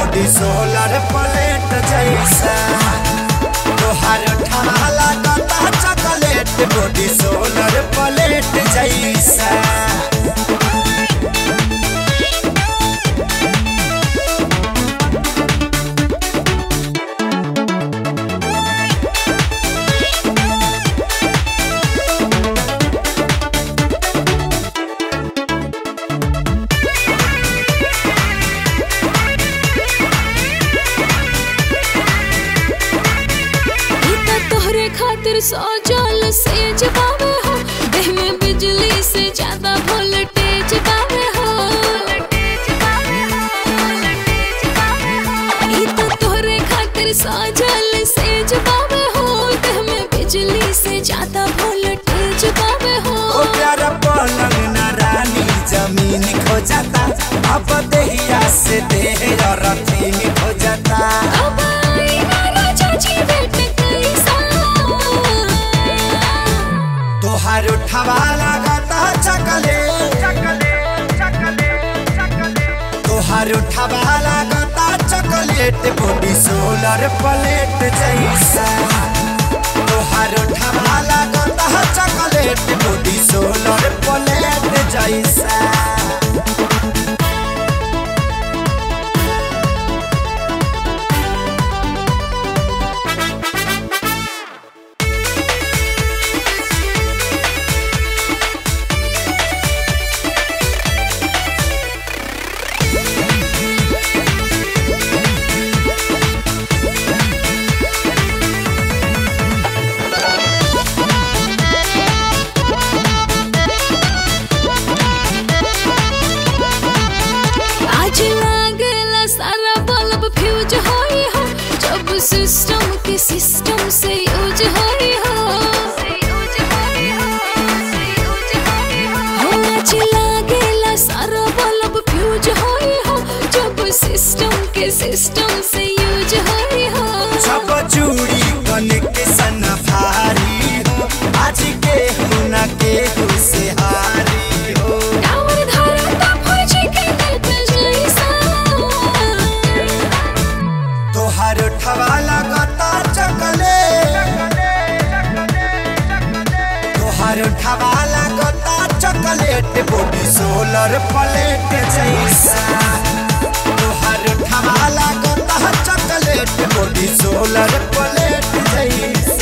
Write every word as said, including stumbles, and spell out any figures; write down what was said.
Body solar plate जैसा तोहार ठाला लगता चॉकलेट बॉडी सोलर प्लेट जैसा। खातिर सजल सेज पावे हो देह में बिजली से ज्यादा वोल्टेज पावे हो ई तो तोहरे खातिर सजल सेज पावे हो देह में बिजली से ज्यादा वोल्टेज पावे हो। ओ प्यारा पलंग ना रानी जमीन खो जाता अब देहिया से देह रथीन खो जाता। अब आई ना राजा जी बेटे तोहार उठावा लगता चॉकलेट तोहार उठावा लगता चॉकलेट बॉडी सोलर प्लेट जैसा तोहार उठावा लगता चॉकलेट बॉडी सोलर प्लेट जैसा। सिस्टम के सिस्टम से यूज होई हो लागेला सारा बल्ब फ्यूज होई हो जब सिस्टम के सिस्टम से यूज होई हो। सब चूड़ी कनेक्शन भारी हो आज के हुना के से हारी हो टावर धरता फौजी के नेट जैसा तोहार उठावा लगता चॉकलेट तोहार उठावा लगता चॉकलेट बॉडी सोलर प्लेट जैसा तोहार उठावा लगता चॉकलेट बॉडी सोलर प्लेट जैसा।